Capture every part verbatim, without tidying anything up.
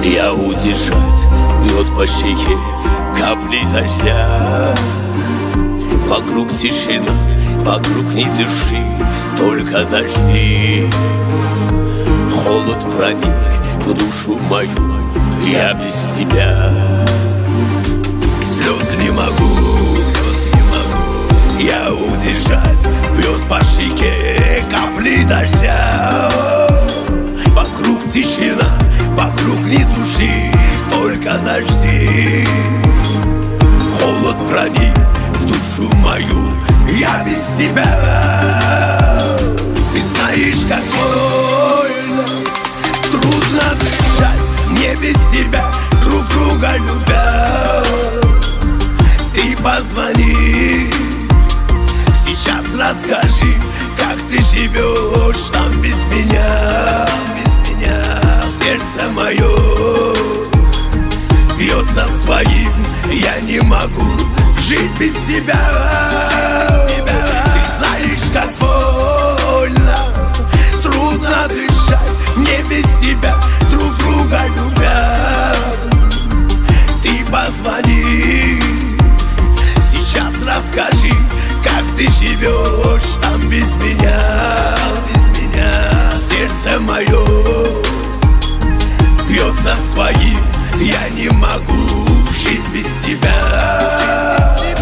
Я удержать, бьет по щеке капли дождя. Вокруг тишина, вокруг ни души, только дожди. Холод проник в душу мою, я без тебя. Слез не могу, слез не могу я удержать, бьет по щеке капли дождя. Вокруг тишина, вокруг ни души, только дожди. Холод проник в душу мою, я без тебя. Ты знаешь, как больно, трудно дышать мне без тебя, друг друга любя. Ты позвони, сейчас расскажи, как ты живешь там без меня, без меня. Сердце мое бьется с твоим, я не могу жить без тебя. Ты знаешь, как больно, трудно дышать мне без тебя, друг друга любя. Ты позвони, сейчас расскажи, как ты живешь там без меня, без меня. Сердце мое бьется с твоим, я не могу жить без тебя.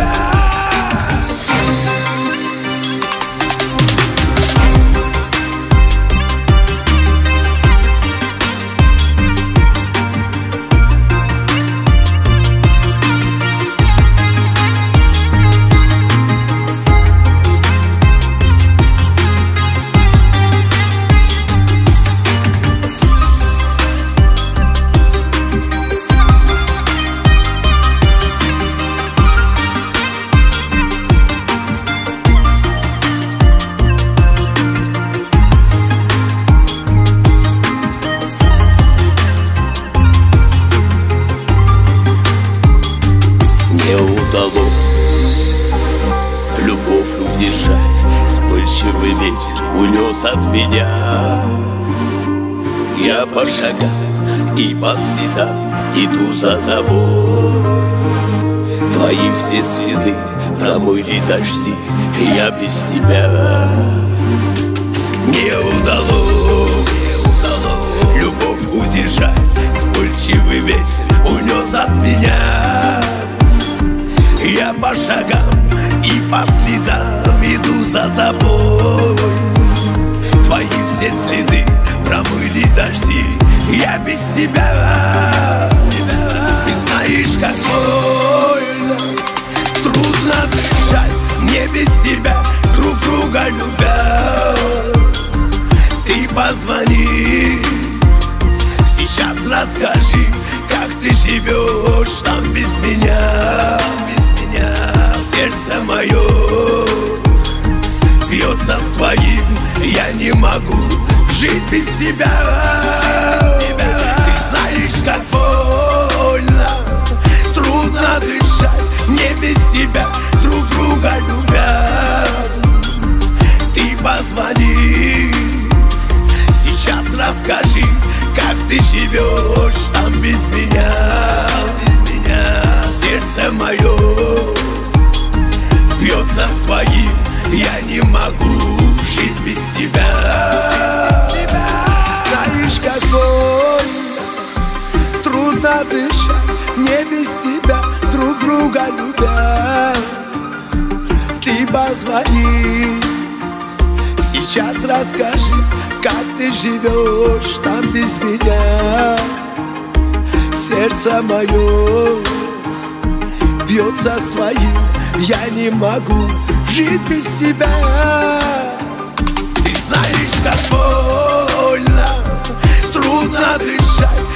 Не удалось любовь удержать, вспыльчивый ветер унес от меня. Я по шагам и по следам иду за тобой. Твои все следы промыли дожди, я без тебя. Не удалось, не удалось любовь удержать, вспыльчивый ветер унес от меня. Я по шагам и по следам иду за тобой. Твои все следы промыли дожди, я без тебя. Ты знаешь, как больно, трудно дышать мне без тебя, друг друга любя. Ты позвони, сейчас расскажи, как ты живешь там без меня. Сердце мое бьется с твоим, я не могу жить без тебя. Ты знаешь, как больно, трудно дышать мне без тебя, друг друга любя. Ты позвони, сейчас расскажи, как ты живешь там без меня, без меня. Сердце мое бьется с твоим, я не могу жить без тебя. Знаешь, как больно, трудно дышать мне без тебя, друг друга любя. Ты позвони, сейчас расскажи, как ты живешь там без меня. Сердце мое бьется с твоим, я не могу жить без тебя. Ты знаешь, как больно, трудно дышать